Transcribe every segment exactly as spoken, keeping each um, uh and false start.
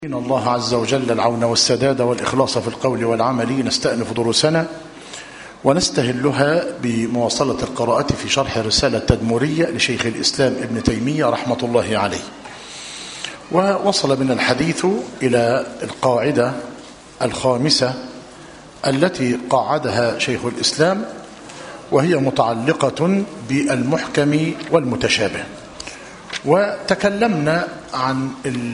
إن الله عز وجل العون والسداد والإخلاص في القول والعمل. نستأنف دروسنا ونستهلها بمواصلة القراءة في شرح رسالة تدمرية لشيخ الإسلام ابن تيمية رحمة الله عليه. ووصل بنا الحديث إلى القاعدة الخامسة التي قاعدها شيخ الإسلام، وهي متعلقة بالمحكم والمتشابه. وتكلمنا عن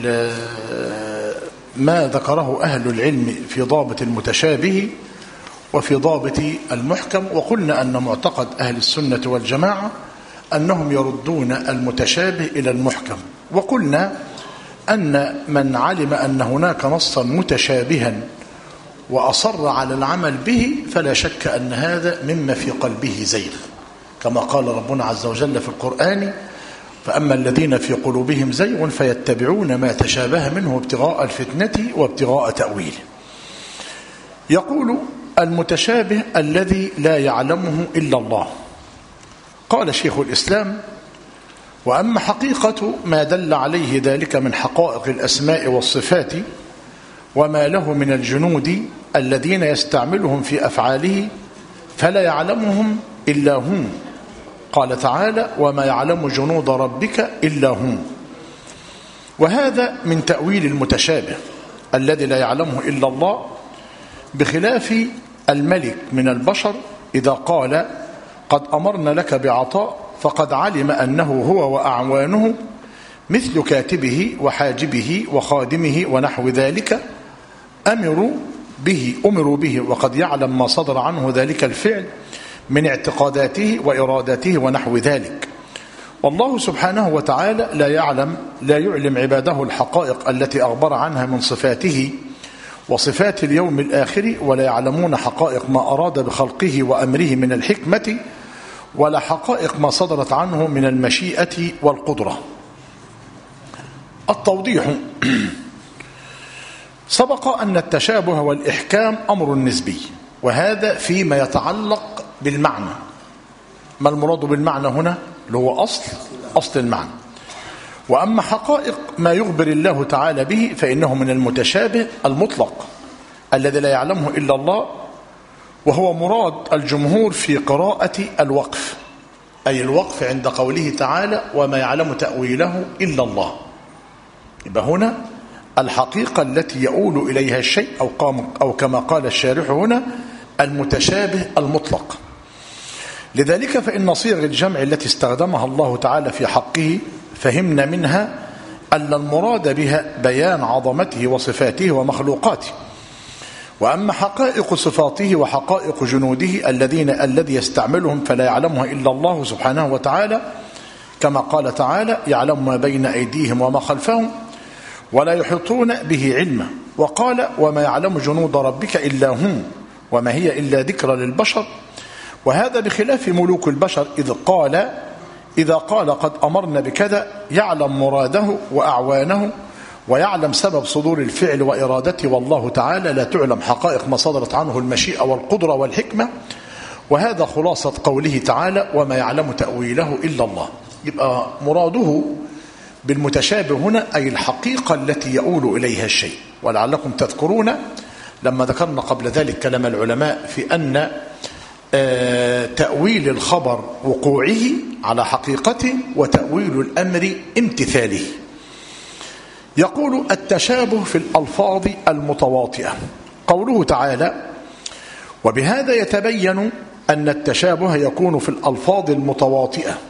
ما ذكره أهل العلم في ضابط المتشابه وفي ضابط المحكم، وقلنا أن معتقد أهل السنة والجماعة أنهم يردون المتشابه إلى المحكم. وقلنا أن من علم أن هناك نصا متشابها وأصر على العمل به فلا شك أن هذا مما في قلبه زيغ، كما قال ربنا عز وجل في القرآن: فأما الذين في قلوبهم زيغ فيتبعون ما تشابه منه ابتغاء الفتنة وابتغاء تأويله. يقول: المتشابه الذي لا يعلمه إلا الله. قال شيخ الإسلام: وأما حقيقة ما دل عليه ذلك من حقائق الأسماء والصفات وما له من الجنود الذين يستعملهم في أفعاله فلا يعلمهم إلا هم. قال تعالى: وما يعلم جنود ربك إلا هم. وهذا من تأويل المتشابه الذي لا يعلمه إلا الله، بخلاف الملك من البشر إذا قال: قد أمرنا لك بعطاء، فقد علم أنه هو وأعوانه مثل كاتبه وحاجبه وخادمه ونحو ذلك أمروا به أمروا به وقد يعلم ما صدر عنه ذلك الفعل من اعتقاداته وإراداته ونحو ذلك. والله سبحانه وتعالى لا يعلم لا يعلم عباده الحقائق التي أخبر عنها من صفاته وصفات اليوم الآخر، ولا يعلمون حقائق ما أراد بخلقه وأمره من الحكمة، ولا حقائق ما صدرت عنه من المشيئة والقدرة. التوضيح: سبق أن التشابه والإحكام أمر نسبي، وهذا فيما يتعلق بالمعنى. ما المراد بالمعنى هنا؟ اللي هو أصل أصل المعنى. وأما حقائق ما يخبر الله تعالى به فإنه من المتشابه المطلق الذي لا يعلمه إلا الله، وهو مراد الجمهور في قراءة الوقف، أي الوقف عند قوله تعالى: وما يعلم تأويله إلا الله. يبقى هنا الحقيقة التي يؤول إليها الشيء، أو, قام أو كما قال الشارح هنا: المتشابه المطلق. لذلك فإن صيغ الجمع التي استخدمها الله تعالى في حقه فهمنا منها أن المراد بها بيان عظمته وصفاته ومخلوقاته. وأما حقائق صفاته وحقائق جنوده الذين الذي يستعملهم فلا يعلمها إلا الله سبحانه وتعالى، كما قال تعالى: يعلم ما بين أيديهم وما خلفهم ولا يحيطون به علما. وقال: وما يعلم جنود ربك إلا هم وما هي إلا ذكرى للبشر. وهذا بخلاف ملوك البشر إذ قال إذا قال قد أمرنا بكذا يعلم مراده وأعوانه ويعلم سبب صدور الفعل وإرادته، والله تعالى لا تعلم حقائق ما صدرت عنه المشيئة والقدرة والحكمة. وهذا خلاصة قوله تعالى: وما يعلم تأويله إلا الله. يبقى مراده بالمتشابه هنا أي الحقيقة التي يؤول إليها الشيء. ولعلكم تذكرون لما ذكرنا قبل ذلك كلام العلماء في أن تأويل الخبر وقوعه على حقيقته وتأويل الأمر امتثاله. يقول: التشابه في الألفاظ المتواطئة. قوله تعالى: وبهذا يتبين أن التشابه يكون في الألفاظ المتواطئة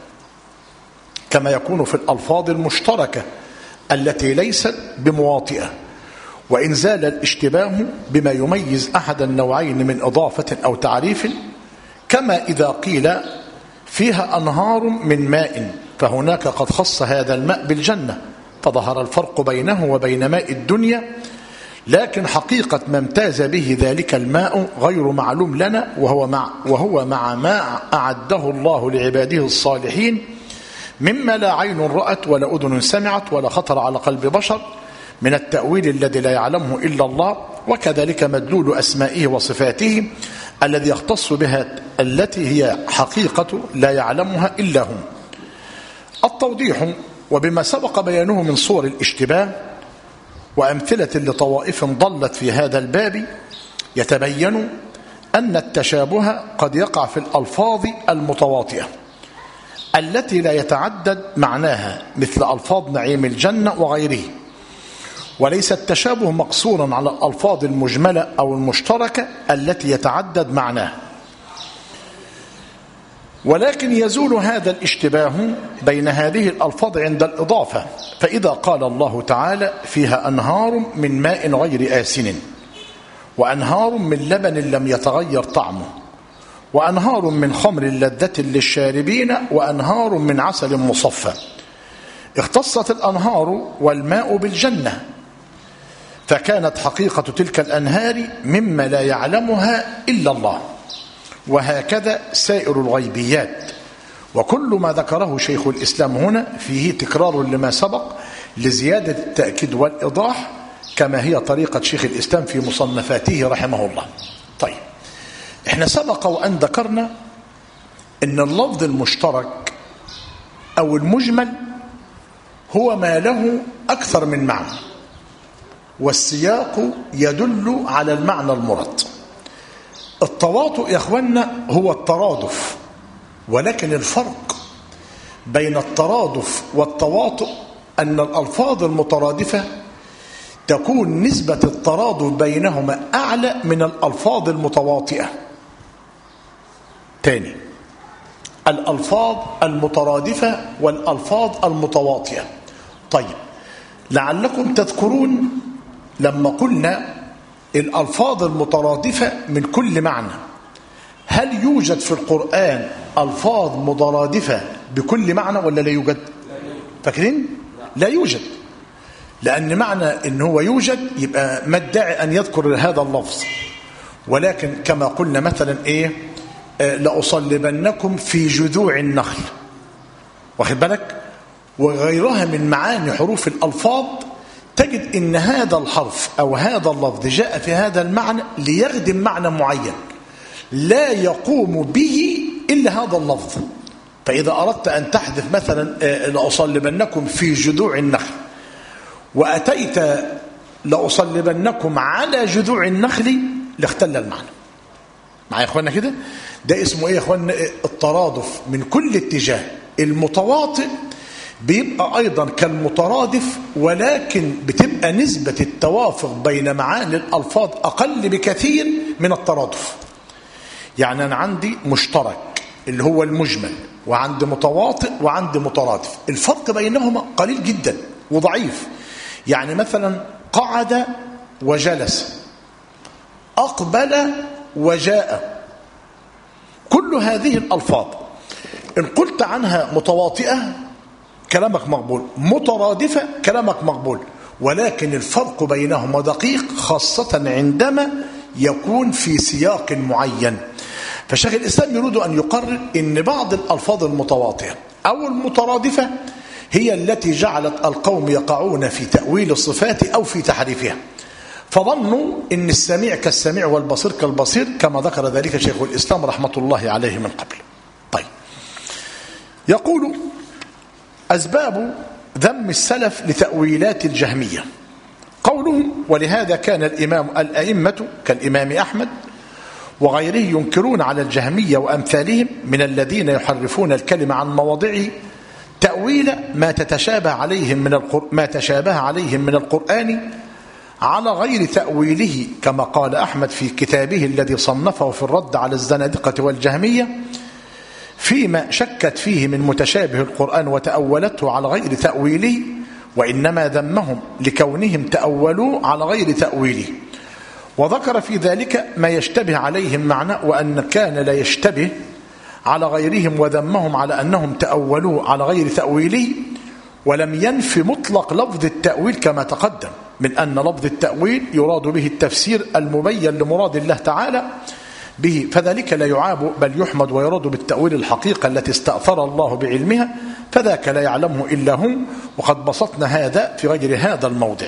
كما يكون في الألفاظ المشتركة التي ليست بمواطئة، وإن زال الاشتباه بما يميز أحد النوعين من إضافة أو تعريف، كما إذا قيل فيها أنهار من ماء فهناك قد خص هذا الماء بالجنة فظهر الفرق بينه وبين ماء الدنيا، لكن حقيقة ما امتاز به ذلك الماء غير معلوم لنا، وهو مع, وهو مع ما أعده الله لعباده الصالحين مما لا عين رأت ولا أذن سمعت ولا خطر على قلب بشر من التأويل الذي لا يعلمه إلا الله. وكذلك مدلول أسمائه وصفاته الذي يختص بها التي هي حقيقة لا يعلمها إلا هم. التوضيح: وبما سبق بيانه من صور الاشتباه وأمثلة لطوائف ضلت في هذا الباب يتبين أن التشابه قد يقع في الألفاظ المتواطئة التي لا يتعدد معناها مثل ألفاظ نعيم الجنة وغيره، وليس التشابه مقصورا على الألفاظ المجملة أو المشتركة التي يتعدد معناها، ولكن يزول هذا الاشتباه بين هذه الألفاظ عند الإضافة. فإذا قال الله تعالى فيها أنهار من ماء غير آسن وأنهار من لبن لم يتغير طعمه وأنهار من خمر لذة للشاربين وأنهار من عسل مصفى، اختصت الأنهار والماء بالجنة، فكانت حقيقة تلك الأنهار مما لا يعلمها إلا الله، وهكذا سائر الغيبيات. وكل ما ذكره شيخ الإسلام هنا فيه تكرار لما سبق لزيادة التأكيد والإيضاح، كما هي طريقة شيخ الإسلام في مصنفاته رحمه الله. طيب، احنا سبق وأن ذكرنا أن اللفظ المشترك أو المجمل هو ما له أكثر من معنى، والسياق يدل على المعنى المراد. التواطؤ يا أخوانا هو الترادف، ولكن الفرق بين الترادف والتواطؤ أن الألفاظ المترادفة تكون نسبة الترادف بينهما أعلى من الألفاظ المتواطئة. تاني، الألفاظ المترادفة والألفاظ المتواطئة. طيب، لعلكم تذكرون لما قلنا الألفاظ المترادفة من كل معنى، هل يوجد في القرآن ألفاظ مترادفة بكل معنى ولا لا يوجد؟ فاكرين؟ لا يوجد، لأن معنى إن هو يوجد يبقى ما ادعي أن يذكر هذا اللفظ. ولكن كما قلنا مثلا إيه، آه لأصلبنكم في جذوع النخل، واخد بالك، وغيرها من معاني حروف الألفاظ، تجد إن هذا الحرف أو هذا اللفظ جاء في هذا المعنى ليخدم معنى معين لا يقوم به إلا هذا اللفظ. فإذا أردت أن تحذف مثلا لأصلبنكم في جذوع النخل وأتيت لأصلبنكم على جذوع النخل لاختل المعنى. معايا يا إخوانا كده؟ ده اسمه إيه يا إخوانا؟ الترادف من كل اتجاه. المتواطئ بيبقى أيضا كالمترادف، ولكن بتبقى نسبة التوافق بين معاني الألفاظ أقل بكثير من الترادف. يعني أنا عندي مشترك اللي هو المجمل، وعندي متواطئ وعندي مترادف، الفرق بينهما قليل جدا وضعيف. يعني مثلا قعد وجلس، أقبل وجاء، كل هذه الألفاظ إن قلت عنها متواطئة كلامك مقبول، مترادفة كلامك مقبول، ولكن الفرق بينهما دقيق، خاصة عندما يكون في سياق معين. فشيخ الإسلام يريد أن يقرر أن بعض الألفاظ المتواطئة أو المترادفة هي التي جعلت القوم يقعون في تأويل الصفات أو في تحريفها، فظنوا أن السميع كالسميع والبصير كالبصير، كما ذكر ذلك شيخ الإسلام رحمة الله عليه من قبل. طيب، يقول أسباب ذم السلف لتأويلات الجهمية قولهم: ولهذا كان الإمام الأئمة كالإمام أحمد وغيره ينكرون على الجهمية وأمثالهم من الذين يحرفون الكلمة عن مواضعه تأويل ما تتشابه عليهم من القر... ما تشابه عليهم من القرآن على غير تأويله، كما قال أحمد في كتابه الذي صنفه في الرد على الزنادقة والجهمية فيما شكت فيه من متشابه القرآن وتأولته على غير تأويله، وإنما ذمهم لكونهم تأولوا على غير تأويله، وذكر في ذلك ما يشتبه عليهم معنى وأن كان لا يشتبه على غيرهم، وذمهم على أنهم تأولوا على غير تأويله، ولم ينفي مطلق لفظ التأويل كما تقدم من أن لفظ التأويل يراد به التفسير المبين لمراد الله تعالى به، فذلك لا يعاب بل يحمد ويراد بالتأويل الحقيقة التي استأثر الله بعلمها، فذاك لا يعلمه إلا هم، وقد بسطنا هذا في غير هذا الموضع.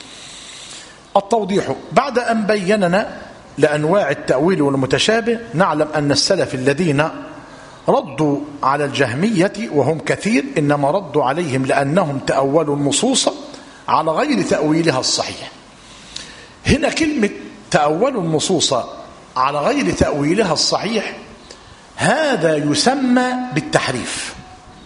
التوضيح: بعد أن بيننا لأنواع التأويل والمتشابه، نعلم أن السلف الذين ردوا على الجهمية وهم كثير إنما ردوا عليهم لأنهم تأولوا النصوص على غير تأويلها الصحيح. هنا كلمة تأولوا النصوص على غير تأويلها الصحيح هذا يسمى بالتحريف،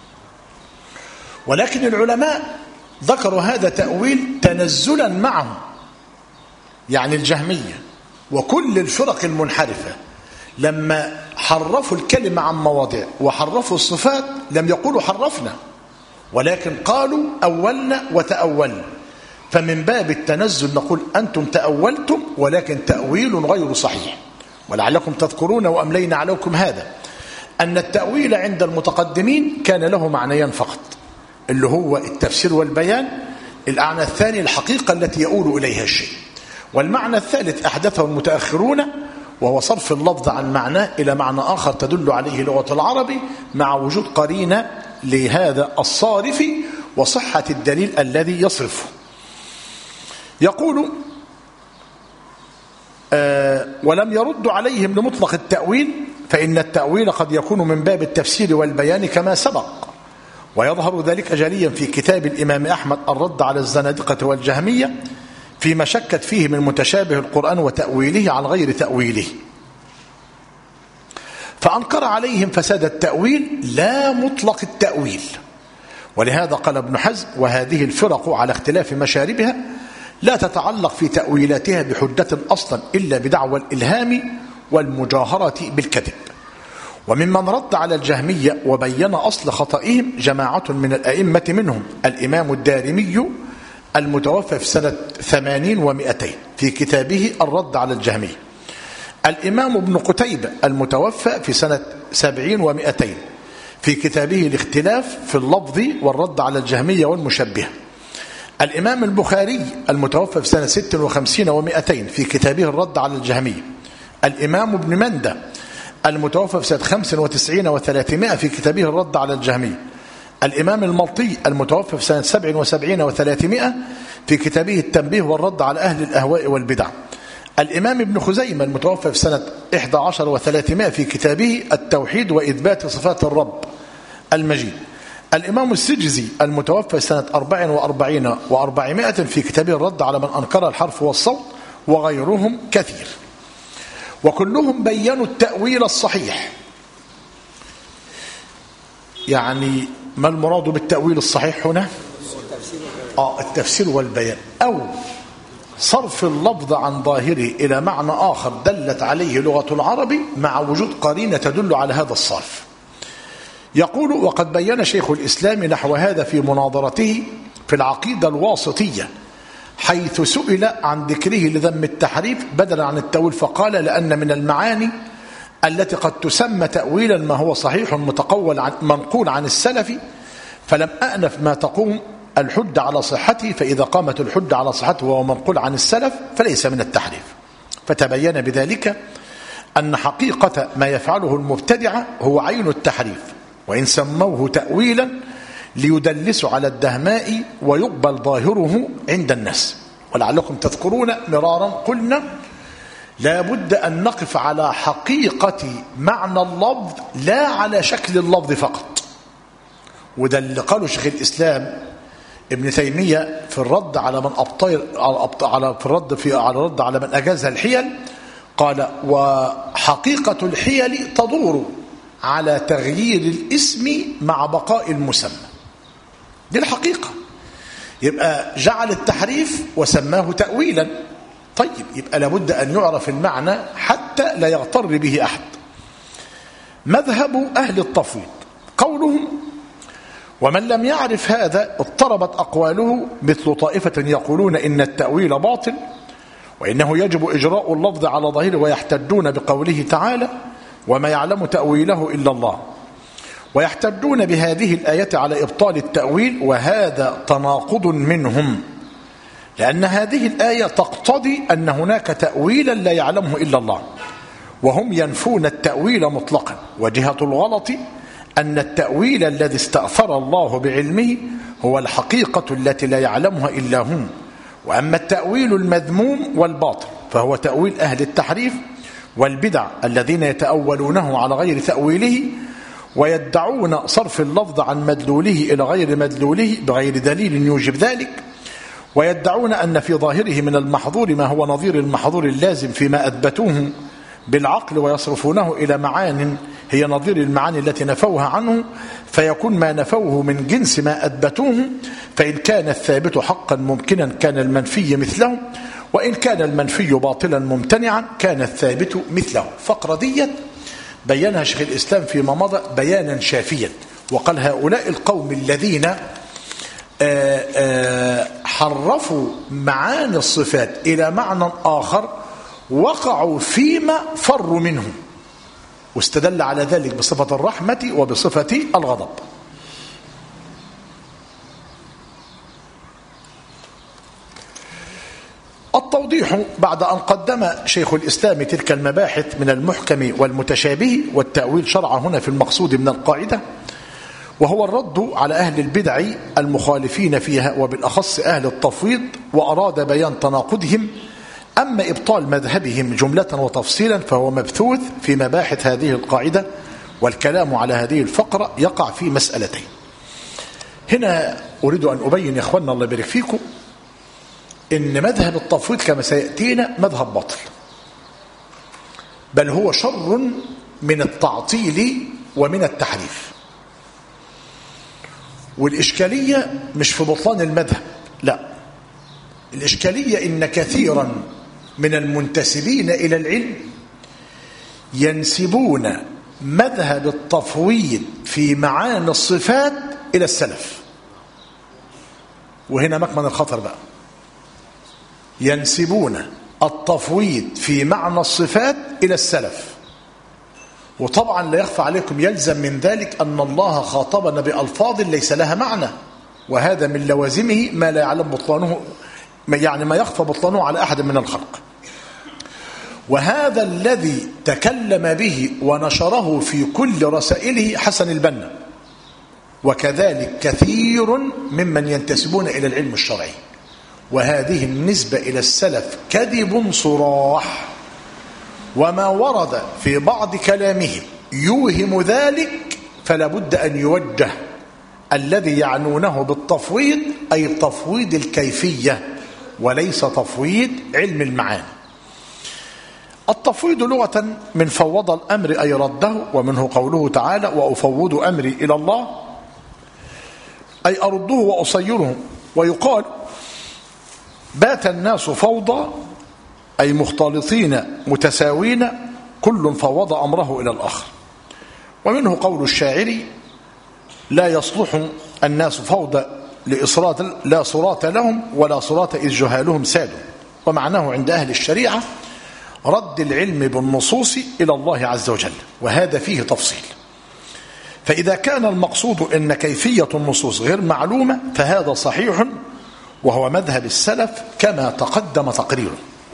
ولكن العلماء ذكروا هذا تأويل تنزلا معه، يعني الجهمية وكل الفرق المنحرفة لما حرفوا الكلمة عن مواضع وحرفوا الصفات لم يقولوا حرفنا، ولكن قالوا أولنا وتأولنا، فمن باب التنزل نقول أنتم تأولتم ولكن تأويل غير صحيح. ولعلكم تذكرون وأملينا عليكم هذا أن التأويل عند المتقدمين كان له معنيان فقط، اللي هو التفسير والبيان، المعنى الثاني الحقيقة التي يؤول إليها الشيء، والمعنى الثالث أحدثه المتأخرون وهو صرف اللفظ عن معناه إلى معنى آخر تدل عليه لغة العربي مع وجود قرينة لهذا الصارف وصحة الدليل الذي يصرفه. يقول آه ولم يرد عليهم لمطلق التأويل، فإن التأويل قد يكون من باب التفسير والبيان كما سبق، ويظهر ذلك جليا في كتاب الإمام أحمد الرد على الزنادقة والجهمية فيما شكت فيه من متشابه القرآن وتأويله عن غير تأويله، فأنكر عليهم فساد التأويل لا مطلق التأويل. ولهذا قال ابن حزم وهذه الفرق على اختلاف مشاربها لا تتعلق في تأويلاتها بحجة أصلا إلا بدعوى الإلهام والمجاهرة بالكذب. وممن رد على الجهمية وبين أصل خطئهم جماعة من الأئمة منهم الإمام الدارمي المتوفى في سنة ثمانين ومئتين في كتابه الرد على الجهمية، الإمام ابن قتيبة المتوفى في سنة سبعين ومئتين في كتابه الاختلاف في اللفظ والرد على الجهمية والمشبهة، الإمام البخاري المتوفى في سنة ست وخمسين ومئتين في كتابه الرد على الجهمية، الإمام ابن مندة المتوفى في سنة خمس وتسعين وثلاثمائة في كتابه الرد على الجهمية، الإمام الملطي المتوفى في سنة سبع وسبعين وثلاثمائة في كتابه التنبيه والرد على أهل الأهواء والبدع، الإمام ابن خزيمة المتوفى في سنة إحدى عشر وثلاثمائة في كتابه التوحيد وإثبات صفات الرب المجيد، الإمام السجزي المتوفى سنة أربع وأربعين وأربعمائة في كتابه الرد على من أنكر الحرف والصوت، وغيرهم كثير، وكلهم بيّنوا التأويل الصحيح. يعني ما المراد بالتأويل الصحيح هنا؟ آه التفسير والبيان، أو صرف اللفظ عن ظاهره إلى معنى آخر دلت عليه لغة العرب مع وجود قرينة تدل على هذا الصرف. يقول وقد بين شيخ الإسلام نحو هذا في مناظرته في العقيدة الواسطية، حيث سئل عن ذكره لذم التحريف بدلا عن التأويل فقال لأن من المعاني التي قد تسمى تأويلا ما هو صحيح متقول عن منقول عن السلف، فلم أأنف ما تقوم الحج على صحته، فإذا قامت الحج على صحته وهو منقول عن السلف فليس من التحريف. فتبين بذلك أن حقيقة ما يفعله المبتدعة هو عين التحريف، وإن سموه تأويلا ليدلسوا على الدهماء ويقبل ظاهره عند الناس. ولعلكم تذكرون مرارا قلنا لا بد أن نقف على حقيقة معنى اللفظ لا على شكل اللفظ فقط، وده اللي قاله شيخ الإسلام ابن تيمية في الرد على من أبطل على في الرد في على الرد على من أجاز الحيل، قال وحقيقة الحيل تدور على تغيير الاسم مع بقاء المسمى. دي الحقيقة. يبقى جعل التحريف وسماه تأويلا، طيب يبقى لابد أن يعرف المعنى حتى لا يغتر به أحد. مذهب أهل التفويض قولهم ومن لم يعرف هذا اضطربت أقواله، مثل طائفة يقولون إن التأويل باطل وإنه يجب إجراء اللفظ على ظاهره، ويحتجون بقوله تعالى وما يعلم تأويله إلا الله، ويحتجون بهذه الآية على إبطال التأويل، وهذا تناقض منهم، لأن هذه الآية تقتضي أن هناك تأويلا لا يعلمه إلا الله، وهم ينفون التأويل مطلقا. وجهة الغلط أن التأويل الذي استأثر الله بعلمه هو الحقيقة التي لا يعلمها إلا هم، وأما التأويل المذموم والباطل فهو تأويل أهل التحريف والبدع الذين يتأولونه على غير تأويله، ويدعون صرف اللفظ عن مدلوله إلى غير مدلوله بغير دليل يوجب ذلك، ويدعون أن في ظاهره من المحظور ما هو نظير المحظور اللازم فيما أثبتوه بالعقل، ويصرفونه إلى معان هي نظير المعاني التي نفوها عنه، فيكون ما نفوه من جنس ما أثبتوه، فإن كان الثابت حقا ممكنا كان المنفي مثله، وإن كان المنفي باطلا ممتنعا كان الثابت مثله. فقرة ديت بينها شيخ الإسلام فيما مضى بيانا شافيا، وقال هؤلاء القوم الذين آآ آآ حرفوا معاني الصفات إلى معنى آخر وقعوا فيما فروا منه، واستدل على ذلك بصفة الرحمة وبصفة الغضب. التوضيح بعد أن قدم شيخ الإسلام تلك المباحث من المحكم والمتشابه والتأويل شرع هنا في المقصود من القاعدة، وهو الرد على أهل البدع المخالفين فيها وبالأخص أهل التفويض، وأراد بيان تناقضهم. أما إبطال مذهبهم جملة وتفصيلا فهو مبثوث في مباحث هذه القاعدة، والكلام على هذه الفقرة يقع في مسألتين. هنا أريد أن أبين يا إخواننا الله يبارك فيكم إن مذهب التفويض كما سيأتينا مذهب باطل، بل هو شر من التعطيل ومن التحريف. والإشكالية مش في بطلان المذهب، لا، الإشكالية إن كثيرا من المنتسبين إلى العلم ينسبون مذهب التفويض في معاني الصفات إلى السلف، وهنا مكمن الخطر بقى. ينسبون التفويض في معنى الصفات إلى السلف، وطبعا لا يخفى عليكم يلزم من ذلك أن الله خاطبنا بألفاظ ليس لها معنى، وهذا من لوازمه ما لا يعلم بطلانه، يعني ما يخفى بطلانه على أحد من الخلق. وهذا الذي تكلم به ونشره في كل رسائله حسن البنا، وكذلك كثير ممن ينتسبون إلى العلم الشرعي. وهذه النسبة إلى السلف كذب صراح، وما ورد في بعض كلامهم يوهم ذلك فلا بد أن يوجه الذي يعنونه بالتفويض، أي تفويض الكيفية وليس تفويض علم المعاني. التفويض لغة من فوض الأمر أي رده، ومنه قوله تعالى وأفوض أمري إلى الله، أي أرده وأصيره. ويقال بات الناس فوضى أي مختلطين متساوين كل فوض أمره إلى الآخر. ومنه قول الشاعر لا يصلح الناس فوضى لإصرات لا صراط لهم ولا صراط إذ جهالهم سادوا. ومعناه عند أهل الشريعة رد العلم بالنصوص إلى الله عز وجل، وهذا فيه تفصيل. فإذا كان المقصود أن كيفية النصوص غير معلومة فهذا صحيح، وهو مذهب السلف كما تقدم تقريره.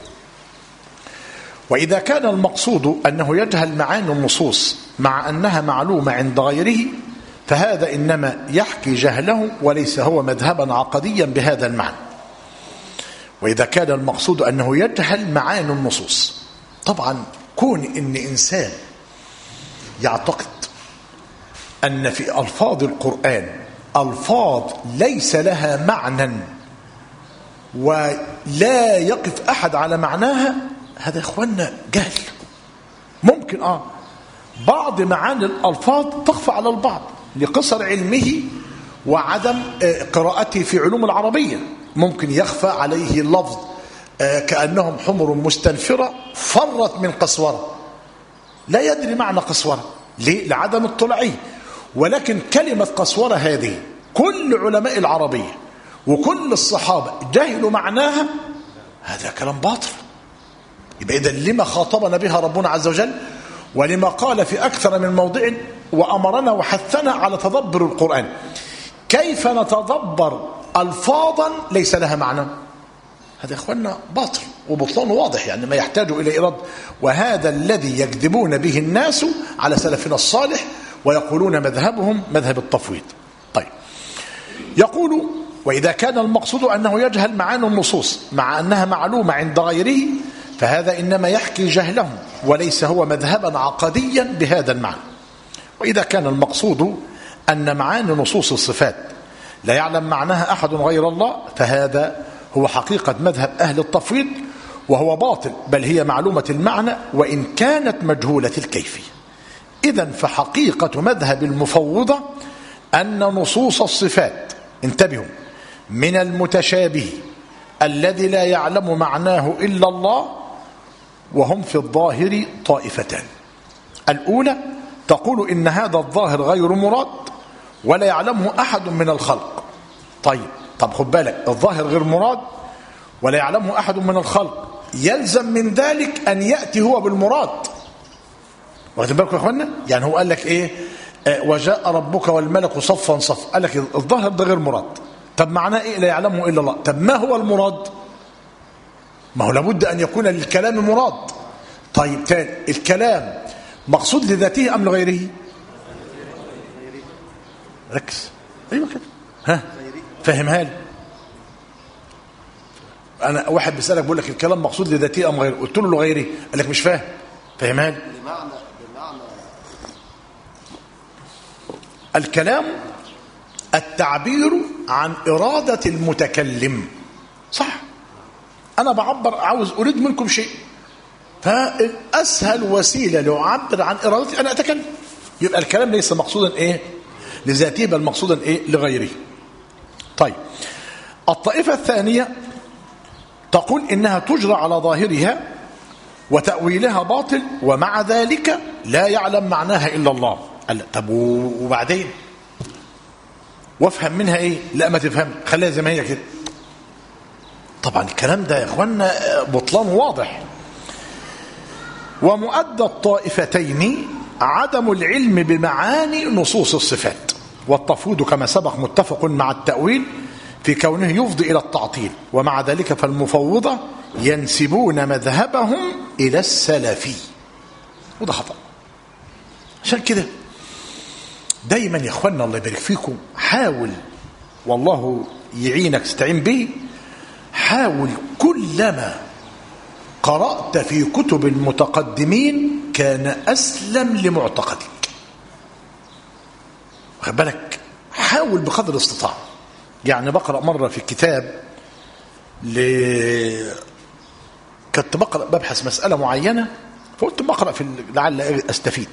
وإذا كان المقصود أنه يجهل معاني النصوص مع أنها معلومة عند غيره فهذا إنما يحكي جهله وليس هو مذهبا عقديا بهذا المعنى. وإذا كان المقصود أنه يجهل معاني النصوص، طبعا كون إن إنسان يعتقد أن في ألفاظ القرآن ألفاظ ليس لها معنى ولا يقف أحد على معناها، هذا إخواننا جهل. ممكن آه بعض معاني الألفاظ تخفى على البعض لقصر علمه وعدم قراءته في علوم العربية، ممكن يخفى عليه اللفظ كأنهم حمر مستنفرة فرت من قسورة، لا يدري معنى قسورة ليه؟ لعدم اطلاعه. ولكن كلمة قسورة هذه كل علماء العربية وكل الصحابة جهلوا معناها، هذا كلام باطل. يبقى إذن لما خاطبنا بها ربنا عز وجل، ولما قال في أكثر من موضع وأمرنا وحثنا على تدبر القرآن. كيف نتدبر ألفاظا ليس لها معنى؟ هذا يا إخواننا باطل وبطلان واضح، يعني ما يحتاج إلى إيراد. وهذا الذي يكذبون به الناس على سلفنا الصالح ويقولون مذهبهم مذهب التفويض. طيب، يقول وإذا كان المقصود أنه يجهل معاني النصوص مع أنها معلومة عند غيره فهذا إنما يحكي جهله وليس هو مذهبا عقديا بهذا المعنى. وإذا كان المقصود أن معاني نصوص الصفات لا يعلم معناها أحد غير الله فهذا هو حقيقة مذهب أهل التفويض، وهو باطل، بل هي معلومة المعنى وإن كانت مجهولة الكيفية. إذن فحقيقة مذهب المفوضة أن نصوص الصفات، انتبهوا، من المتشابه الذي لا يعلم معناه إلا الله، وهم في الظاهر طائفتان. الأولى تقول إن هذا الظاهر غير مراد ولا يعلمه أحد من الخلق. طيب طب خد بالك، الظاهر غير مراد ولا يعلمه أحد من الخلق، يلزم من ذلك أن يأتي هو بالمراد. واخدين بالكم يا اخوانا؟ يعني هو قال لك ايه؟ آه وجاء ربك والملك صفا صفا، قال لك الظاهر ده غير مراد. طب معناه ايه؟ لا يعلمه الا الله. طب ما هو المراد؟ ما هو لابد ان يكون للكلام مراد. طيب تاني، الكلام مقصود لذاته ام لغيره؟ ركز. ايوه كده، ها فهمها لي. انا واحد بيسالك بيقول لك الكلام مقصود لذاته ام غيره، قلت له لغيره، قال لك مش فاهم. فهمها لي. بمعنى بمعنى الكلام التعبير عن إرادة المتكلم، صح؟ أنا بعبر، عاوز أريد منكم شيء، فالأسهل وسيلة لأعبر عن إرادتي أنا أتكلم. يبقى الكلام ليس مقصودا إيه لذاته، بل مقصودا إيه لغيره. طيب الطائفة الثانية تقول إنها تجرى على ظاهرها وتأويلها باطل، ومع ذلك لا يعلم معناها إلا الله. قال طب وبعدين وافهم منها ايه؟ لا ما تفهم، خليها زي ما هي كده. طبعا الكلام ده يا اخوانا بطلان واضح. ومؤدى الطائفتين عدم العلم بمعاني نصوص الصفات، والتفويض كما سبق متفق مع التأويل في كونه يفضي إلى التعطيل، ومع ذلك فالمفوضة ينسبون مذهبهم إلى السلفي، وده خطأ. عشان كده دايما يا اخوانا الله يبارك فيكم، حاول والله يعينك تستعين به، حاول كلما قرأت في كتب المتقدمين كان أسلم لمعتقدك. واخد بالك؟ حاول بقدر الاستطاع. يعني بقرأ مرة في كتاب ل... كنت بقرأ ببحث مسألة معينة، فقلت بقرأ في لعل أستفيد،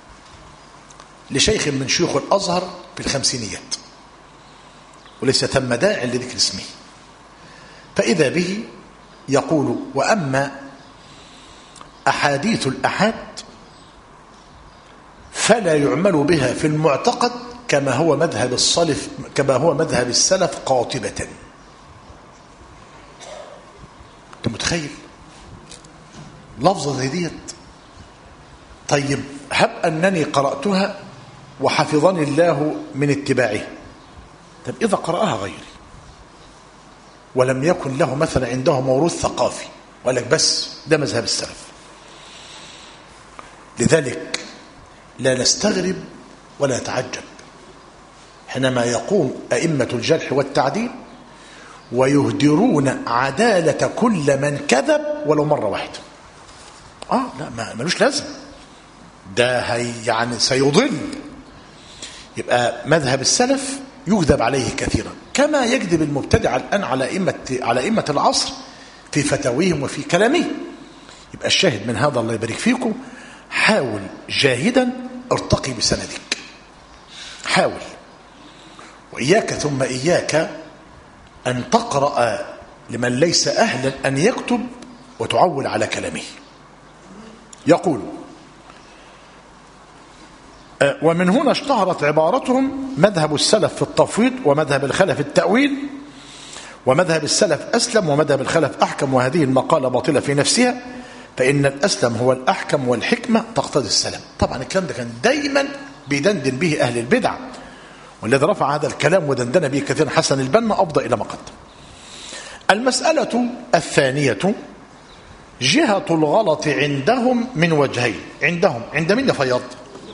لشيخ من شيوخ الأزهر في الخمسينيات، وليس ثم داعي لذكر اسمه. فإذا به يقول: وأما أحاديث الأحاد فلا يعمل بها في المعتقد كما هو مذهب السلف كما هو مذهب السلف قاطبة. أنت متخيل لفظة زي ديت؟ طيب هب أنني قرأتها وحفظني الله من اتباعه، طب إذا قرأها غيري ولم يكن له مثلا عنده موروث ثقافي وقال لك بس ده مذهب السلف، لذلك لا نستغرب ولا نتعجب حينما يقوم أئمة الجرح والتعديل ويهدرون عدالة كل من كذب ولو مرة واحدة. آه لا ما ملوش لازم، ده هي يعني سيضل. يبقى مذهب السلف يكذب عليه كثيرا، كما يكذب المبتدع الآن على أئمة على أئمة العصر في فتاويهم وفي كلامهم. يبقى الشاهد من هذا الله يبارك فيكم، حاول جاهدا ارتقي بسندك، حاول، وإياك ثم إياك أن تقرأ لمن ليس أهلا أن يكتب وتعول على كلامه. يقول: ومن هنا اشتهرت عبارتهم مذهب السلف في التفويض ومذهب الخلف في التأويل، ومذهب السلف أسلم ومذهب الخلف أحكم، وهذه المقالة باطلة في نفسها، فإن الأسلم هو الأحكم والحكمة تقتضي السلام. طبعا الكلام ده كان دايما بيدندن به أهل البدع، والذي رفع هذا الكلام ودندن به كثيرا حسن البنا أفضى إلى ما قدم. المسألة الثانية جهة الغلط عندهم من وجهين. عندهم عند مين يا فياض؟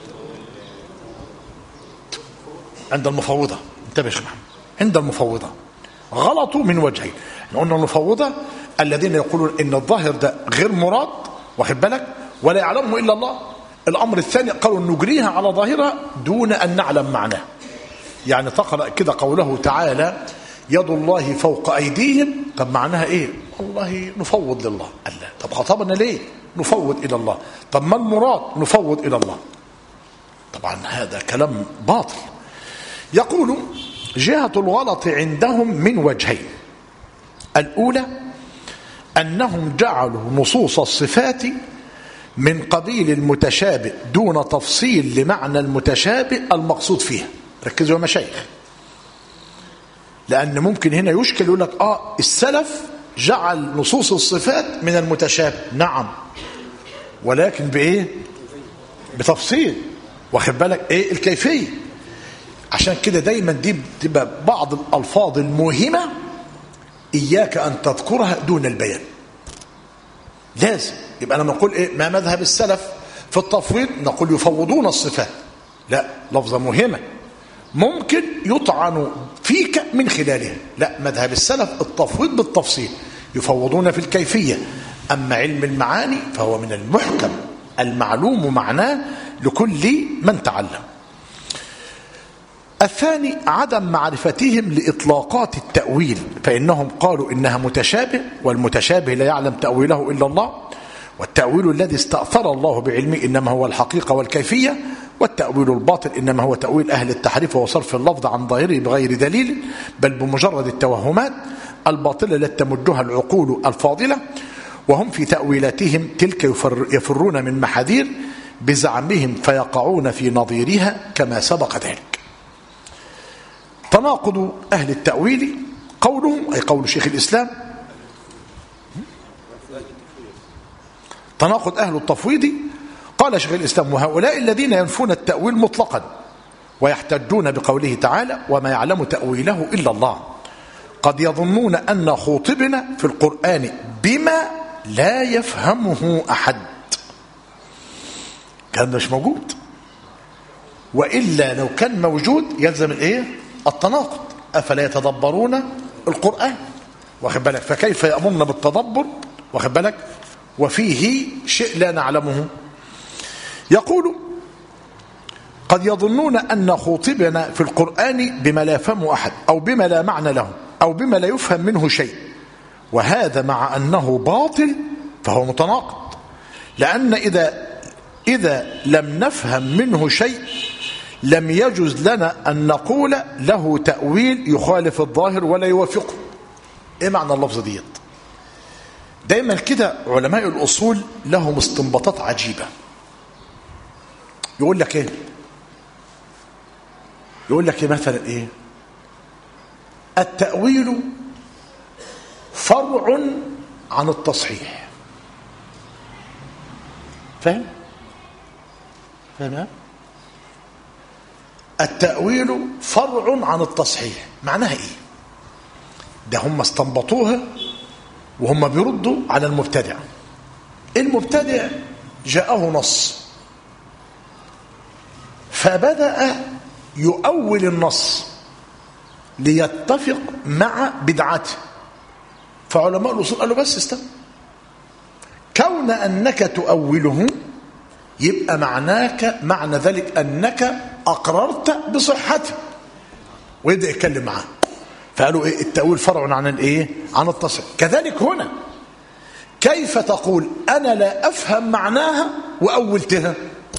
عند المفوضة. انتبه يا شيخ محمد، عند المفوضة غلطوا من وجهين. قلنا المفوضة الذين يقولون ان الظاهر ده غير مراد، واخد بالك، ولا يعلمه الا الله. الامر الثاني قالوا نجريها على ظاهرها دون ان نعلم معناه. يعني تقرأ كده قوله تعالى: يد الله فوق أيديهم، طب معناها إيه؟ والله نفوض لله. الله، طب خطبنا ليه؟ نفوض إلى الله. طب ما المراد؟ نفوض إلى الله. طبعا هذا كلام باطل. يقول جهة الغلط عندهم من وجهين: الأولى أنهم جعلوا نصوص الصفات من قبيل المتشابه دون تفصيل لمعنى المتشابه المقصود فيها. ركزوا يا مشايخ، لأن ممكن هنا يشكل، يقول لك آه السلف جعل نصوص الصفات من المتشابه، نعم، ولكن بإيه؟ بتفصيل، واخد بالك إيه الكيفية. عشان كده دايما دي بتبقى بعض الألفاظ الموهمة إياك أن تذكرها دون البيان. لازم يبقى لما نقول إيه ما مذهب السلف في التفويض، نقول يفوضون الصفات، لا، لفظة مهمة ممكن يطعن فيك من خلالها. لا، مذهب السلف التفويض بالتفصيل، يفوضون في الكيفية. أما علم المعاني فهو من المحكم المعلوم معناه لكل من تعلم. الثاني عدم معرفتهم لإطلاقات التأويل، فإنهم قالوا إنها متشابه، والمتشابه لا يعلم تأويله إلا الله، والتأويل الذي استأثر الله بعلمه إنما هو الحقيقة والكيفية، والتأويل الباطل إنما هو تأويل أهل التحريف وصرف اللفظ عن ظاهره بغير دليل، بل بمجرد التوهمات الباطلة التي تمدها العقول الفاضلة، وهم في تأويلاتهم تلك يفر يفرون من محاذير بزعمهم فيقعون في نظيرها كما سبق ذلك. تناقض أهل التأويل قولهم، أي قول شيخ الإسلام، تناقض أهل التفويض. قال شيخ الإسلام: وهؤلاء الذين ينفون التأويل مطلقا ويحتجون بقوله تعالى: وما يعلم تأويله إلا الله، قد يظنون أن خوطبنا في القرآن بما لا يفهمه أحد. كان مش موجود، وإلا لو كان موجود يلزم الإيه؟ التناقض. أفلا يتدبرون القرآن؟ واخد بالك؟ فكيف يأمرنا بالتدبر؟ واخد بالك؟ وفيه شيء لا نعلمه. يقول: قد يظنون أن خوطبنا في القرآن بما لا يفهمه أحد، أو بما لا معنى له، أو بما لا يفهم منه شيء، وهذا مع أنه باطل فهو متناقض، لأن إذا إذا لم نفهم منه شيء لم يجوز لنا أن نقول له تأويل يخالف الظاهر ولا يوافقه. إيه معنى اللفظ ديت؟ دايما كده علماء الأصول لهم استنباطات عجيبة. يقول لك إيه؟ يقول لك إيه مثلا إيه؟ التأويل فرع عن التصحيح. فاهم؟ فاهم؟ التأويل فرع عن التصحيح، معناها إيه؟ ده هم استنبطوها وهم بيردوا على المبتدع. المبتدع جاءه نص فبدأ يؤول النص ليتفق مع بدعته، فعلماء الأصول قالوا بس استنى، كون أنك تؤوله يبقى معناك معنى ذلك أنك أقررت بصحته، ويبدأ يتكلم معاه. فقالوا إيه؟ التأويل فرع عن الإيه؟ عن التصحيح. كذلك هنا، كيف تقول أنا لا أفهم معناها وأولتها؟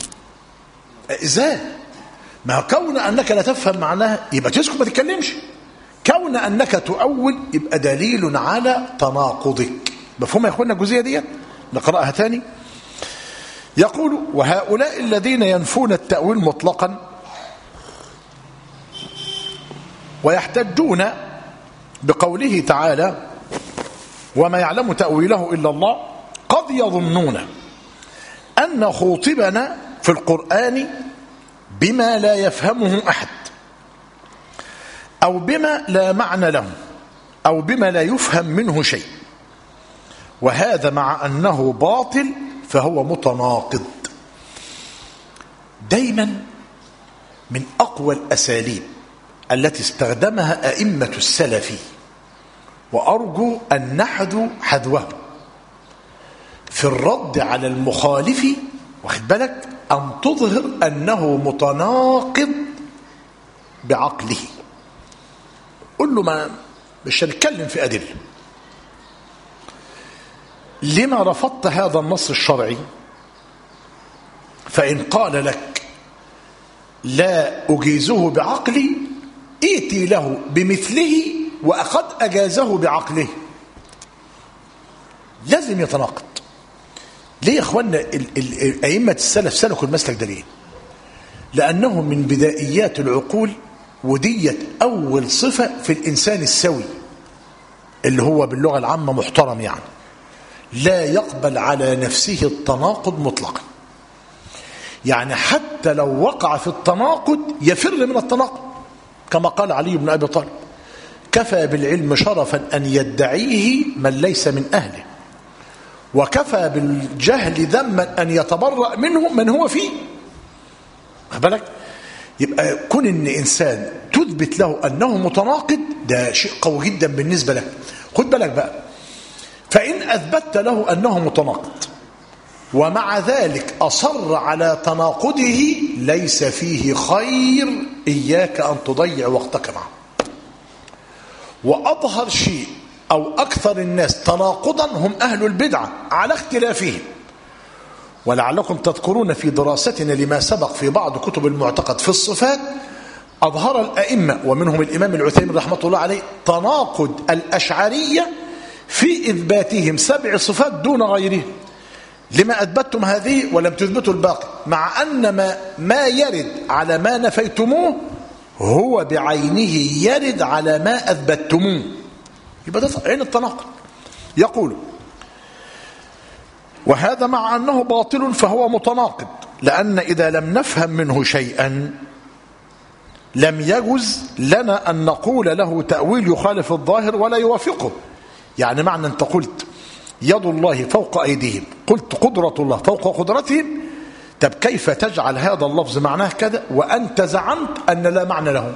إزاي؟ ما كون أنك لا تفهم معناها يبقى تسكت ما تتكلمش، كون أنك تؤول يبقى دليل على تناقضك. مفهوم يا أخوانا الجزئية دي؟ نقرأها تاني. يقول: وهؤلاء الذين ينفون التأويل مطلقا ويحتجون بقوله تعالى: وما يعلم تأويله إلا الله، قد يظنون أن خوطبنا في القرآن بما لا يفهمه أحد، أو بما لا معنى له، أو بما لا يفهم منه شيء، وهذا مع أنه باطل فهو متناقض. دايما من أقوى الأساليب التي استخدمها أئمة السلف، وأرجو أن نحذو حذوه في الرد على المخالف، واخد بالك، أن تظهر أنه متناقض بعقله. قل له ما مش هنتكلم في أدلة. لما رفضت هذا النص الشرعي؟ فإن قال لك لا أجيزه بعقلي ائتي له بمثله وقد أجازه بعقله. لازم يتناقض. ليه يا اخوانا أئمة السلف سلكوا المسلك ده ليه؟ لأنه من بدائيات العقول، وديت أول صفة في الإنسان السوي اللي هو باللغة العامة محترم، يعني لا يقبل على نفسه التناقض مطلقا. يعني حتى لو وقع في التناقض يفر من التناقض، كما قال علي بن أبي طالب: كفى بالعلم شرفا أن يدعيه من ليس من أهله، وكفى بالجهل ذما أن يتبرأ منه من هو فيه. خد بالك؟ يبقى كون ان انسان تثبت له انه متناقض ده شيء قوي جدا بالنسبه لك. خد بالك بقى، فان اثبتت له انه متناقض ومع ذلك اصر على تناقضه ليس فيه خير، اياك ان تضيع وقتك معه. واظهر شيء او اكثر الناس تناقضا هم اهل البدعه على اختلافهم. ولعلكم تذكرون في دراستنا لما سبق في بعض كتب المعتقد في الصفات أظهر الأئمة ومنهم الإمام العثيمين رحمة الله عليه تناقض الأشعرية في إثباتهم سبع صفات دون غيره. لما أثبتتم هذه ولم تثبتوا الباقي، مع أن ما, ما يرد على ما نفيتموه هو بعينه يرد على ما أثبتموه. يبقى ده عين التناقض. يقول: وهذا مع أنه باطل فهو متناقض، لأن إذا لم نفهم منه شيئا لم يجوز لنا أن نقول له تأويل يخالف الظاهر ولا يوافقه. يعني معنى أنت قلت يد الله فوق أيديهم، قلت قدرة الله فوق قدرتهم، طب كيف تجعل هذا اللفظ معناه كذا وأنت زعمت أن لا معنى له؟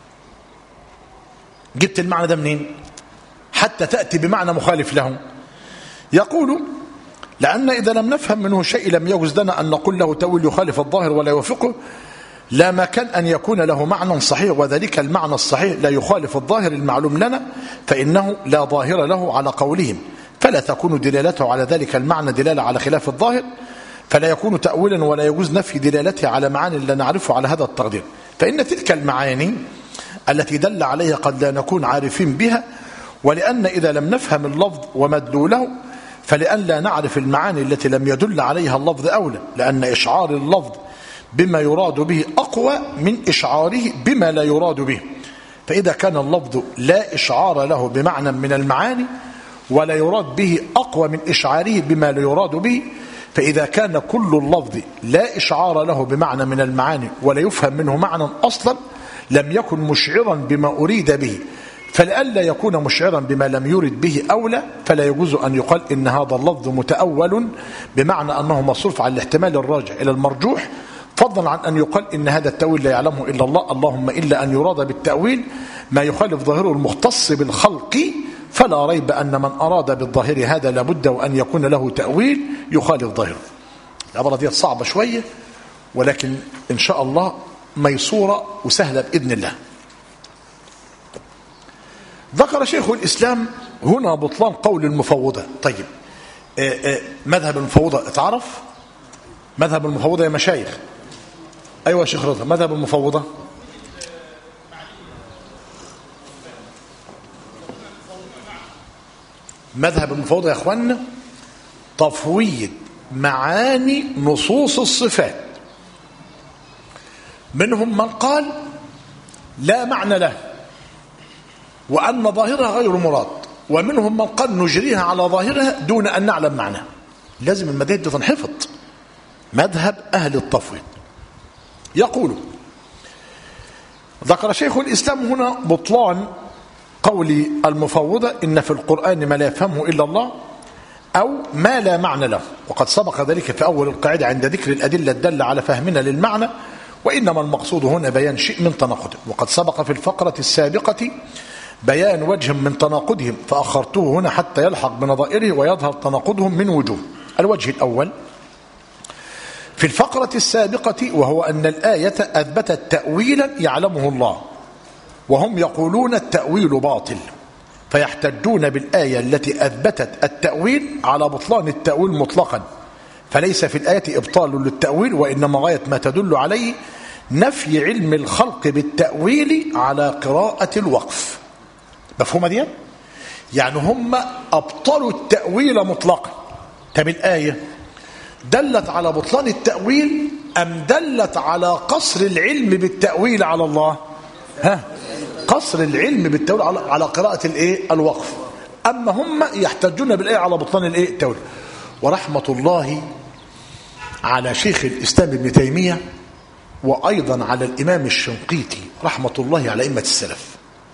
جبت المعنى ده منين حتى تأتي بمعنى مخالف له؟ يقول: لأن إذا لم نفهم منه شيء لم يجوز لنا أن نقول له تأويل يخالف الظاهر ولا يوافقه، لا مكان أن يكون له معنى صحيح، وذلك المعنى الصحيح لا يخالف الظاهر المعلوم لنا، فإنه لا ظاهر له على قولهم، فلا تكون دلالته على ذلك المعنى دلالة على خلاف الظاهر، فلا يكون تأويلا ولا يجوز نفي دلالته على معاني لا نعرفه على هذا التقدير. فإن تلك المعاني التي دل عليها قد لا نكون عارفين بها، ولأن إذا لم نفهم اللفظ ومدلوله فلأن لا نعرف المعاني التي لم يدل عليها اللفظ أولى، لأن إشعار اللفظ بما يراد به أقوى من إشعاره بما لا يراد به. فإذا كان اللفظ لا إشعار له بمعنى من المعاني ولا يراد به أقوى من إشعاره بما لا يراد به، فإذا كان كل اللفظ لا إشعار له بمعنى من المعاني ولا يفهم منه معنى أصلا لم يكن مشعرا بما أريد به، فلئلا يكون مشعرا بما لم يرد به أولى، فلا يجوز أن يقال إن هذا اللفظ متأول بمعنى أنه مصروف على الاحتمال الراجع إلى المرجوح، فضلا عن أن يقال إن هذا التأويل لا يعلمه إلا الله، اللهم إلا أن يراد بالتأويل ما يخالف ظاهره المختص بالخلق، فلا ريب أن من أراد بالظاهر هذا لابد وأن يكون له تأويل يخالف ظاهره. العبارة دي صعبة شوية ولكن إن شاء الله ميسورة وسهلة بإذن الله. ذكر شيخ الإسلام هنا بطلان قول المفوضة. طيب آآ آآ مذهب المفوضة اتعرف؟ مذهب المفوضة يا مشايخ؟ أيوة يا شيخ رضا، مذهب المفوضة مذهب المفوضة يا أخوانا تفويض معاني نصوص الصفات. منهم من قال لا معنى له وأن ظاهرها غير مراد، ومنهم من قال نجريها على ظاهرها دون أن نعلم معناها. لازم المذاهب دي تنحفظ. مذهب أهل التفويض يقول: ذكر شيخ الإسلام هنا بطلان قول المفوضة إن في القرآن ما لا يفهمه إلا الله أو ما لا معنى له، وقد سبق ذلك في أول القاعدة عند ذكر الأدلة الدالة على فهمنا للمعنى، وإنما المقصود هنا بيان شيء من تناقضه. وقد سبق في الفقرة السابقة بيان وجه من تناقضهم فأخرته هنا حتى يلحق بنظائره ويظهر تناقضهم من وجوه. الوجه الأول في الفقرة السابقة وهو أن الآية أثبتت تأويلا يعلمه الله، وهم يقولون التأويل باطل، فيحتجون بالآية التي أثبتت التأويل على بطلان التأويل مطلقا، فليس في الآية إبطال للتأويل، وإنما غاية ما تدل عليه نفي علم الخلق بالتأويل على قراءة الوقف. مفهومة دي؟ يعني هم أبطلوا التأويل مطلقا. طب الآية دلت على بطلان التأويل أم دلت على قصر العلم بالتأويل على الله؟ ها؟ قصر العلم بالتأويل على على قراءة الايه؟ الوقف. أما هم يحتجون بالآية على بطلان الايه؟ التأويل. ورحمة الله على شيخ الإسلام ابن تيمية، وأيضا على الإمام الشنقيطي رحمة الله على أئمة السلف.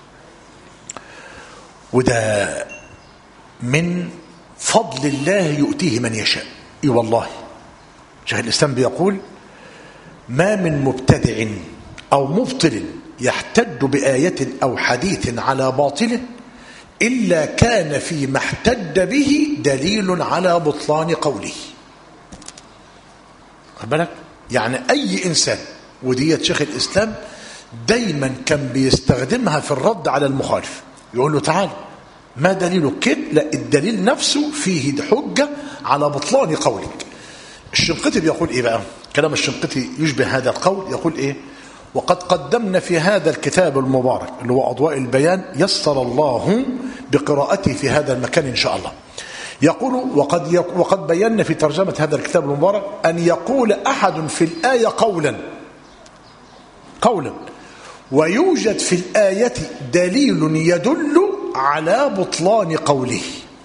وده من فضل الله يؤتيه من يشاء. اي والله شيخ الإسلام بيقول: ما من مبتدع أو مبطل يحتج بآية أو حديث على باطله إلا كان فيما احتج به دليل على بطلان قوله. خد بالك؟ يعني أي إنسان، وديت شيخ الإسلام دايما كان بيستخدمها في الرد على المخالف، يقول له: تعال، ما دليله كده؟ لا، الدليل نفسه فيه حجة على بطلان قولك. الشنقيطي بيقول إيه بقى؟ كلام الشنقيطي يشبه هذا القول. يقول إيه؟ وقد قدمنا في هذا الكتاب المبارك اللي هو أضواء البيان، يسر الله بقراءته في هذا المكان إن شاء الله. يقول: وقد, يق... وقد بينا في ترجمة هذا الكتاب المبارك أن يقول أحد في الآية قولا قولا ويوجد في الآية دليل يدل على بطلان قوله.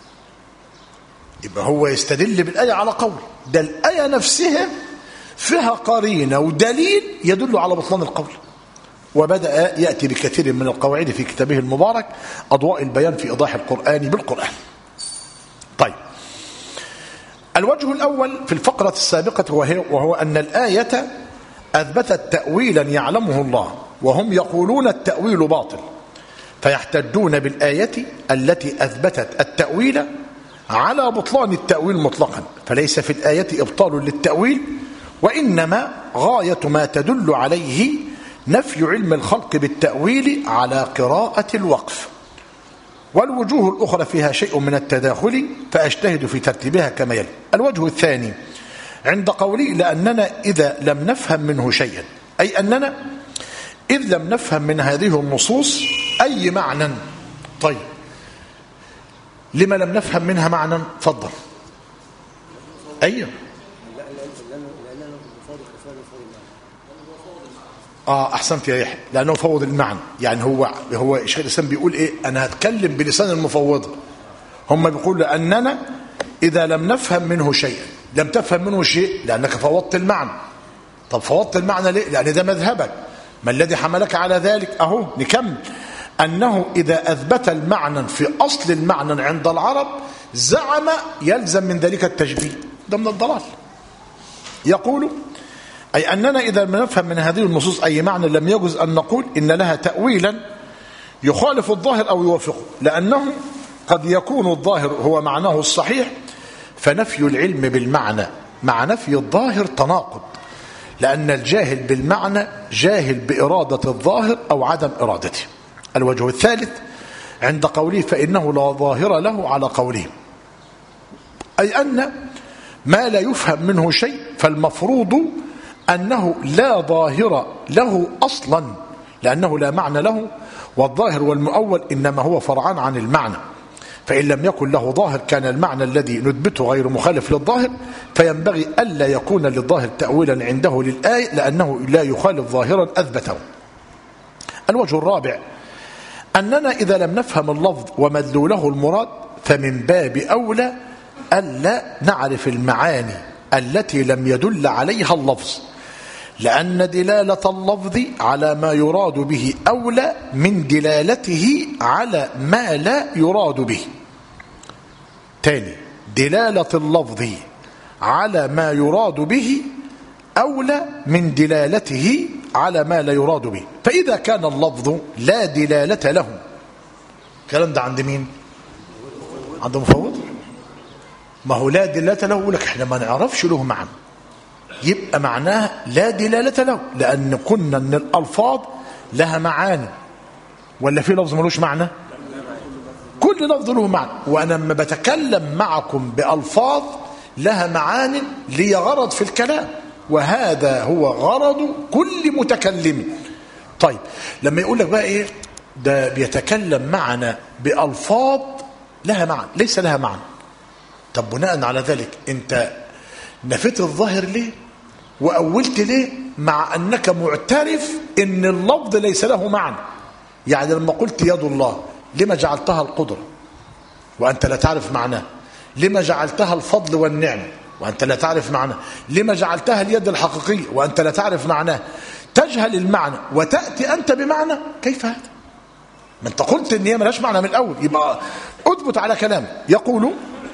يبقى هو يستدل بالآية على قول، ده الآية نفسها فيها قرينة ودليل يدل على بطلان القول. وبدأ يأتي بكثير من القواعد في كتابه المبارك أضواء البيان في إيضاح القرآن بالقرآن. طيب، الوجه الأول في الفقرة السابقة وهو أن الآية أثبتت تأويلا يعلمه الله، وهم يقولون التأويل باطل، فيحتجون بالآية التي أثبتت التأويل على بطلان التأويل مطلقا، فليس في الآية إبطال للتأويل، وإنما غاية ما تدل عليه نفي علم الخلق بالتأويل على قراءة الوقف. والوجوه الأخرى فيها شيء من التداخل، فأجتهد في ترتيبها كما يلي. الوجه الثاني عند قولي: لأننا إذا لم نفهم منه شيئا، أي أننا إذ لم نفهم من هذه النصوص أي معنى. طيب، لما لم نفهم منها معنى؟ فضل. أيوه. آه أحسنت يا يحيى، لأنه فوض المعنى. يعني هو هو شيخ الإسلام بيقول إيه؟ أنا هتكلم بلسان المفوضة. هم بيقولوا لأننا إذا لم نفهم منه شيئا. لم تفهم منه شيء لأنك فوضت المعنى. طب فوضت المعنى ليه؟ لأن ده مذهبك. ما الذي حملك على ذلك؟ أهو نكمل. أنه إذا أثبت المعنى في أصل المعنى عند العرب زعم يلزم من ذلك التشبيه. ده من الضلال. يقول: أي أننا إذا لم نفهم من هذه النصوص أي معنى لم يجوز أن نقول إن لها تأويلا يخالف الظاهر أو يوافقه، لأنه قد يكون الظاهر هو معناه الصحيح، فنفي العلم بالمعنى مع نفي الظاهر تناقض، لأن الجاهل بالمعنى جاهل بإرادة الظاهر أو عدم إرادته. الوجه الثالث عند قوله: فإنه لا ظاهر له على قوله، أي أن ما لا يفهم منه شيء فالمفروض أنه لا ظاهر له أصلا، لأنه لا معنى له، والظاهر والمؤول إنما هو فرعان عن المعنى، فإن لم يكن له ظاهر كان المعنى الذي نثبته غير مخالف للظاهر، فينبغي ألا يكون للظاهر تأويلا عنده للآية، لأنه لا يخالف ظاهرا أثبته. الوجه الرابع أننا إذا لم نفهم اللفظ ومدلوله المراد فمن باب أولى ألا نعرف المعاني التي لم يدل عليها اللفظ، لأن دلالة اللفظ على ما يراد به أولى من دلالته على ما لا يراد به. تاني، دلالة اللفظ على ما يراد به أولى من دلالته على ما لا يراد به. فإذا كان اللفظ لا دلالة له، الكلام ده عند مين؟ عند مفوض. ما هو لا دلالة له، يقول لك احنا ما نعرفش له معنى، يبقى معناه لا دلالة له، لأن قلنا أن الألفاظ لها معاني. ولا في لفظ ملوش معنى؟ كل لفظ له معنى، وأنا لما بتكلم معكم بألفاظ لها معاني لي غرض في الكلام، وهذا هو غرض كل متكلم. طيب لما يقول لك بقى ايه ده بيتكلم معنا بألفاظ لها معنى ليس لها معنى، طب بناء على ذلك انت نفيت الظاهر ليه وأولت ليه مع أنك معترف ان اللفظ ليس له معنى؟ يعني لما قلت يد الله لما جعلتها القدرة وأنت لا تعرف معناه؟ لما جعلتها الفضل والنعمة وأنت لا تعرف معناه؟ لما جعلتها اليد الحقيقية وأنت لا تعرف معناه؟ تجهل المعنى وتأتي أنت بمعنى، كيف هذا؟ ما أنت قلت إن هي ملهاش معنى من الأول، يبقى أثبت على كلام. يقول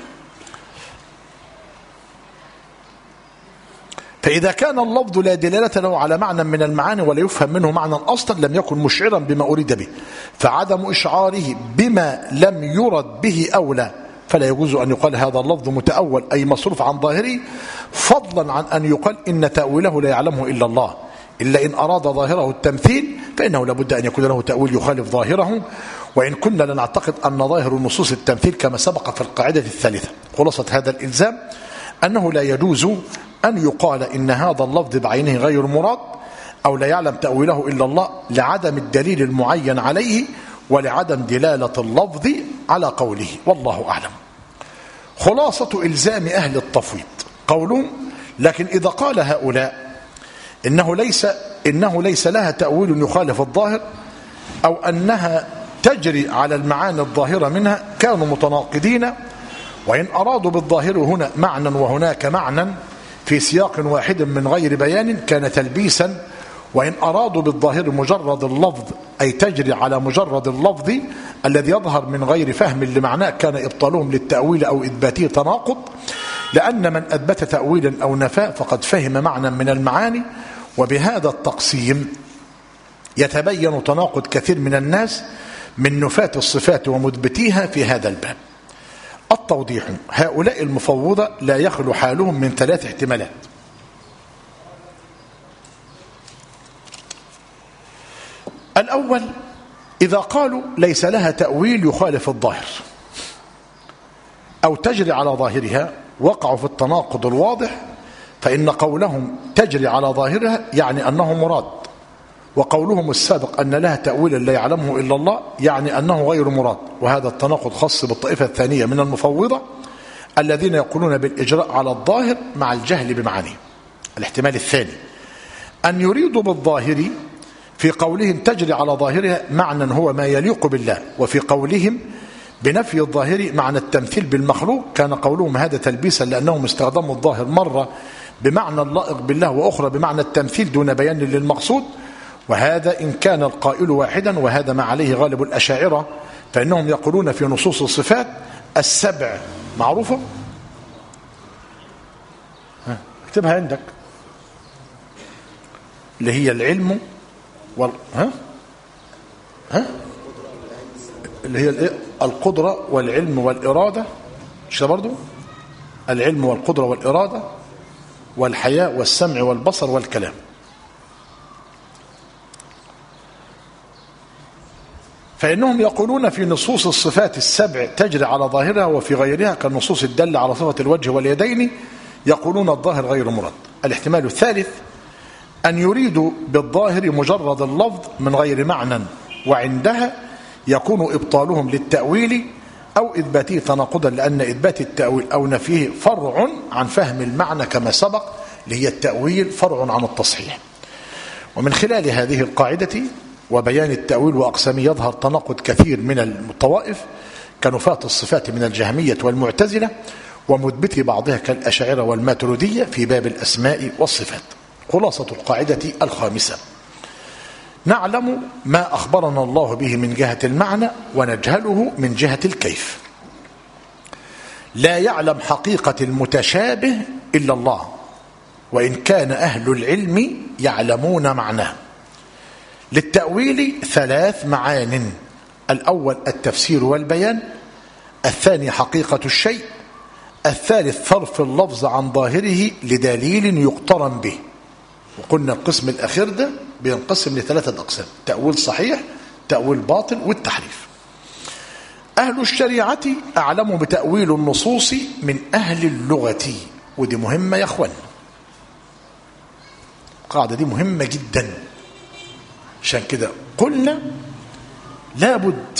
فإذا كان اللفظ لا دلالة له على معنى من المعاني ولا يفهم منه معنى أصلا لم يكن مشعرا بما أريد به، فعدم إشعاره بما لم يرد به أولى، فلا يجوز أن يقال هذا اللفظ متأول أي مصروف عن ظاهره، فضلا عن أن يقال إن تأويله لا يعلمه إلا الله، إلا إن أراد ظاهره التمثيل فإنه لابد أن يكون له تأويل يخالف ظاهره، وإن كنا لنعتقد أن ظاهر النصوص التمثيل كما سبق في القاعدة الثالثة. خلاصة هذا الإلزام أنه لا يجوز أن يقال إن هذا اللفظ بعينه غير مراد أو لا يعلم تأويله إلا الله لعدم الدليل المعين عليه ولعدم دلالة اللفظ على قوله، والله أعلم. خلاصة إلزام أهل التفويض قولهم: لكن إذا قال هؤلاء إنه ليس, إنه ليس لها تأويل يخالف الظاهر أو أنها تجري على المعاني الظاهرة منها كانوا متناقضين، وإن أرادوا بالظاهر هنا معنى وهناك معنى في سياق واحد من غير بيان كان تلبيسا، وإن أرادوا بالظاهر مجرد اللفظ أي تجري على مجرد اللفظ الذي يظهر من غير فهم لمعناه كان إبطالهم للتأويل أو إثباته تناقض، لأن من أثبت تأويلا أو نفاء فقد فهم معنى من المعاني، وبهذا التقسيم يتبين تناقض كثير من الناس من نفاة الصفات ومثبتيها في هذا الباب. التوضيح: هؤلاء المفوضة لا يخلو حالهم من ثلاث احتمالات. الأول: إذا قالوا ليس لها تأويل يخالف الظاهر أو تجري على ظاهرها وقعوا في التناقض الواضح، فإن قولهم تجري على ظاهرها يعني أنه مراد، وقولهم السابق أن لها تأويلا لا يعلمه إلا الله يعني أنه غير مراد، وهذا التناقض خاص بالطائفة الثانية من المفوضة الذين يقولون بالإجراء على الظاهر مع الجهل بمعانيه. الاحتمال الثاني: أن يريدوا بالظاهر في قولهم تجري على ظاهرها معنى هو ما يليق بالله، وفي قولهم بنفي الظاهر معنى التمثيل بالمخلوق كان قولهم هذا تلبيسا لأنهم استخدموا الظاهر مرة بمعنى اللائق بالله وأخرى بمعنى التمثيل دون بيان للمقصود، وهذا إن كان القائل واحدا، وهذا ما عليه غالب الأشاعرة، فإنهم يقولون في نصوص الصفات السبع معروفة، اكتبها عندك، اللي هي العلم وال... ها؟ ها؟ اللي هي القدرة والعلم والإرادة، مش برضو العلم والقدرة والإرادة والحياء والسمع والبصر والكلام. فإنهم يقولون في نصوص الصفات السبع تجري على ظاهرها، وفي غيرها كالنصوص الدالة على صفة الوجه واليدين يقولون الظاهر غير مراد. الاحتمال الثالث: أن يريدوا بالظاهر مجرد اللفظ من غير معنى، وعندها يكون إبطالهم للتأويل أو إثباته تناقضا، لأن إثبات التأويل أو نفيه فرع عن فهم المعنى كما سبق، اللي هي التأويل فرع عن التصحيح. ومن خلال هذه القاعدة وبيان التأويل وأقسامه يظهر تناقض كثير من الطوائف كنفاة الصفات من الجهمية والمعتزلة ومثبتي بعضها كالأشاعرة والماتريدية في باب الأسماء والصفات. خلاصة القاعدة الخامسة: نعلم ما أخبرنا الله به من جهة المعنى ونجهله من جهة الكيف. لا يعلم حقيقة المتشابه إلا الله، وإن كان أهل العلم يعلمون معناه. للتأويل ثلاث معان: الأول التفسير والبيان، الثاني حقيقة الشيء، الثالث صرف اللفظ عن ظاهره لدليل يقترن به. وقلنا القسم الأخير ده بينقسم لثلاثة أقسام: تأويل صحيح، تأويل باطل، والتحريف. أهل الشريعة أعلم بتأويل النصوص من أهل اللغة. ودي مهمة يا أخوان، القاعدة دي مهمة جدا. عشان كده قلنا لابد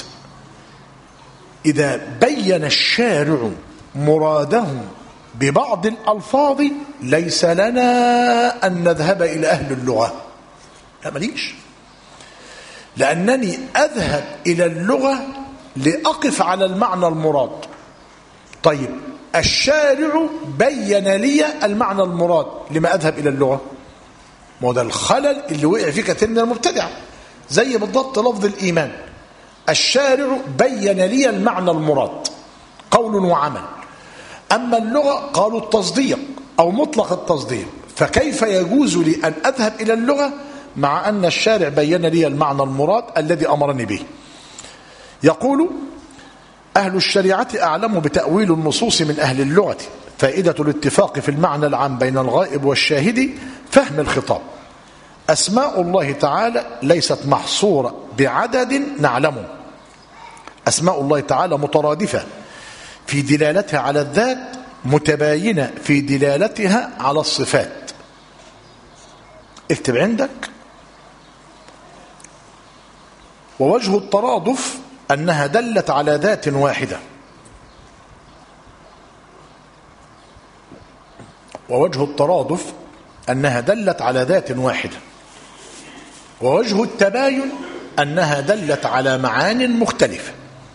إذا بين الشارع مراده ببعض الألفاظ ليس لنا أن نذهب إلى أهل اللغة، لا ماليش، لأنني أذهب إلى اللغة لأقف على المعنى المراد. طيب الشارع بين لي المعنى المراد، لما أذهب إلى اللغة؟ ما هو ده الخلل اللي وقع فيه كثير من المبتدعة. زي بالضبط لفظ الإيمان، الشارع بين لي المعنى المراد قول وعمل، أما اللغة قالوا التصديق أو مطلق التصديق، فكيف يجوز لي أن أذهب إلى اللغة مع أن الشارع بين لي المعنى المراد الذي أمرني به؟ يقول أهل الشريعة أعلم بتأويل النصوص من أهل اللغة. فائدة الاتفاق في المعنى العام بين الغائب والشاهد فهم الخطاب. أسماء الله تعالى ليست محصورة بعدد نعلمه، أسماء الله تعالى مترادفة في دلالتها على الذات، متباينة في دلالتها على الصفات. اكتب عندك: ووجه الترادف أنها دلت على ذات واحدة، ووجه الترادف أنها دلت على ذات واحدة، ووجه التباين أنها دلت على معان مختلفة.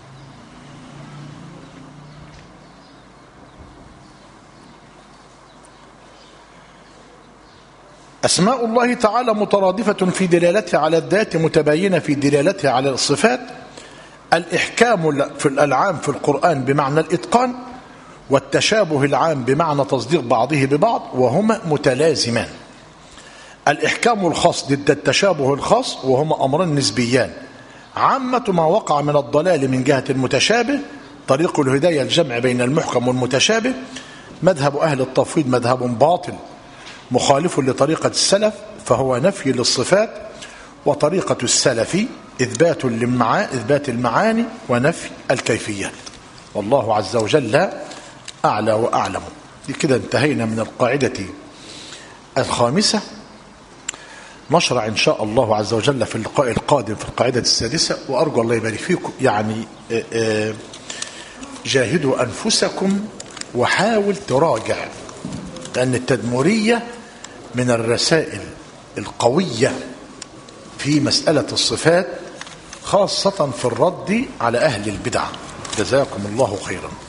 أسماء الله تعالى مترادفة في دلالتها على الذات، متباينة في دلالتها على الصفات. الإحكام في الألعام في القرآن بمعنى الإتقان، والتشابه العام بمعنى تصديق بعضه ببعض، وهما متلازمان. الإحكام الخاص ضد التشابه الخاص، وهما أمران نسبيان. عامة ما وقع من الضلال من جهة المتشابه، طريق الهداية الجمع بين المحكم والمتشابه. مذهب أهل التفويض مذهب باطل مخالف لطريقة السلف، فهو نفي للصفات، وطريقة السلف إثبات للمعاني إثبات المعاني ونفي الكيفيات. والله عز وجل أعلى وأعلم. كده انتهينا من القاعدة الخامسة. نشرع إن شاء الله عز وجل في اللقاء القادم في القاعدة السادسة، وأرجو الله يبارك فيكم. يعني جاهدوا أنفسكم وحاول تراجع، لأن التدمرية من الرسائل القوية في مسألة الصفات، خاصة في الرد على أهل البدع. جزاكم الله خيرا.